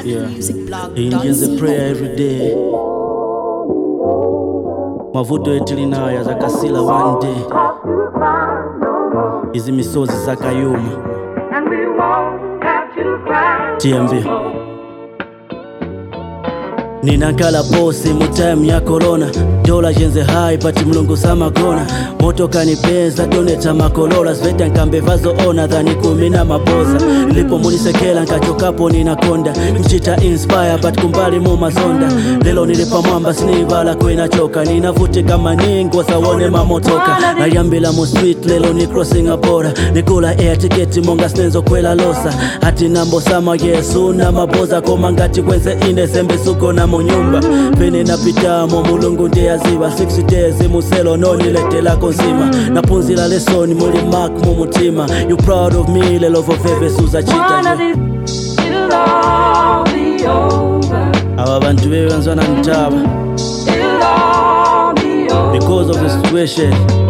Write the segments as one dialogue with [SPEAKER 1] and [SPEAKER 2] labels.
[SPEAKER 1] Indians they pray every day. Mavuto etilinayo zakasila one day. Izi misozi zakayuma. TMB Ninakala posi mu time ya corona. Dola jenze high pati mlungu sama kona. Moto kanipeza doneta makolola. Sveta nkambe vazo ona dhani kumina maboza. Lipo munisekela nkachokapo ninakonda. Mchita inspire but kumbali mu mazonda. Lelo nilipa mwamba sinivala kwena choka. Ninavuti kama ningo sawone mamotoka. Nayambila mu street lelo ni crossing a border. Nikula air ticket monga stenzo kwela losa. Hati nambo sama yesu na maboza. Komangati kwenze inde sembe suko na munyumba. Vene napita mo mulungu ndia ziva 60 days muselo no niletela konzima. Napunzila lesoni muli mark mu mutima. You proud of me lelo voveve suza chita. Aba bantu bewe nzwana ntaba because of the situation.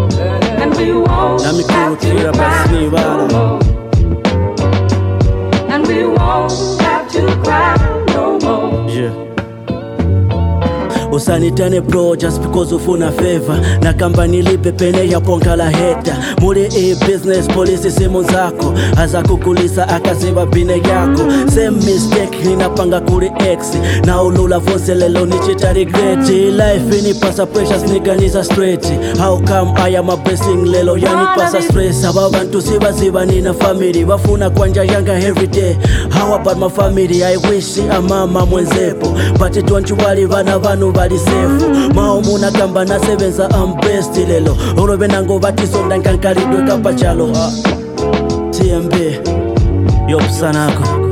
[SPEAKER 1] Nami kurukira basini bala. And we won't have to cry no more. Yeah. Usanitane bro just because ufuna favor. Na kamba nilipe pene ya ponga la heta. Mule business police simu zako. Aza kukulisa akaziba bine yako. Same mistake ninapanga kuri X. Na ulula vonse lelo nichita regret. Life ini pasa precious niganiza straight. How come I am a blessing lelo yani pasa stress. Ababantu siba nina family. Wafuna kwanja yanga everyday. How about my family? I wish a mama mwenzepo. But it don't you worry vanu bali sefu. Maomuna kamba na sevenza I'm best lelo. Orobe nango bati sonda nkankaridwe kapachalo. TMB Yop sanako.